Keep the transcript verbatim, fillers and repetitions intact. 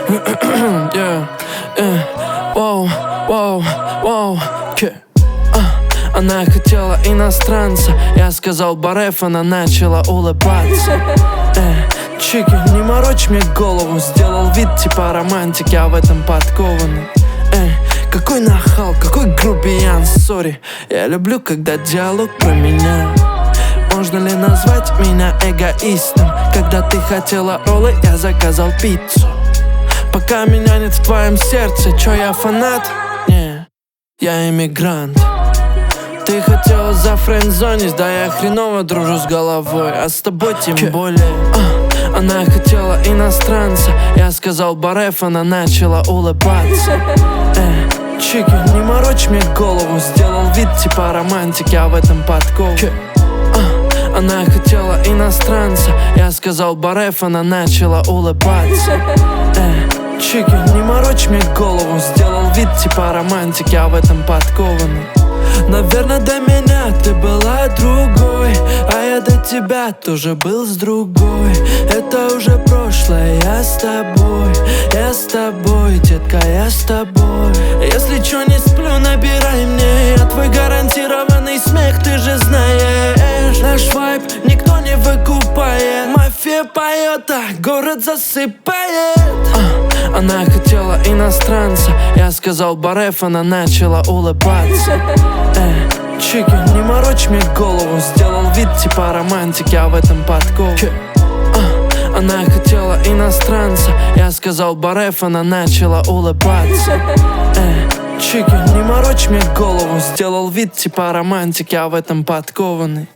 yeah, yeah. Воу, воу, воу, yeah. а, Она хотела иностранца, я сказал бареф, она начала улыбаться. э, Чики, не морочь мне голову, сделал вид типа романтик, я в этом подкованный. э, Какой нахал, какой грубиян, сори. Я люблю, когда диалог про меня. Можно ли назвать меня эгоистом? Когда ты хотела роллы, я заказал пиццу. Пока меня нет в твоем сердце, чё я фанат? Не, я иммигрант. Ты хотела за френдзонить, да я хреново дружу с головой, а с тобой тем более. а, Она хотела иностранца, я сказал бареф, она начала улыбаться. э, Чики, не морочь мне голову, сделал вид типа романтик, я в этом подкован. Она хотела иностранца, я сказал бареф, она начала улыбаться. э, Чики, не морочь мне голову, сделал вид типа романтик, я в этом подкованный. Наверное, до меня ты была другой, а я до тебя тоже был с другой. Это уже прошлое, я с тобой, я с тобой, детка, я с тобой. Если чё не сплю, набирай мне, я твой гарантированный смех, ты же знаешь. Наш вайб никто не выкупает, мафия поет, а город засыпает. а, Она хотела иностранца, я сказал бареф, она начала улыбаться. э, Чики, не морочь мне голову, сделал вид типа романтик, я в этом подкован. а, Она хотела иностранца, я сказал бареф, она начала улыбаться. э, Чики, не морочь мне голову, сделал вид типа романтик, я в этом подкованный.